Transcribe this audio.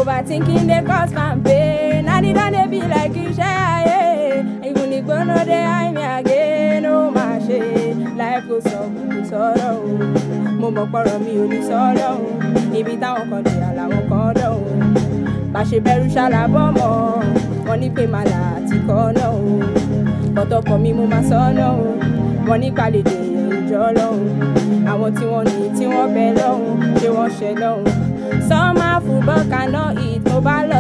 Overthinking they cause man pain. And it don't be like you share. Even if you know they hide me again, oh my shit. Life goes on with sorrow. Momo poro mi ò ní solo. Ibi táwọn kan dé àlàwọn kan dán. Bá ṣe bẹ̀rù ṣàlàbọ̀mọ́. Wọ́n ní pé màlà àti kọ́nà o. Bọ́tọ̀kọ̀ mi mo máa sọ́nà o. Wọ́n ní pàlejò ìjọ lọ́hùn. Àwọn tí wọ́n ní tí wọ́n bẹ lọ́hùn. Ṣé wọ́n ṣẹ lọ́hùn. Some football cannot eat, mo bá lọ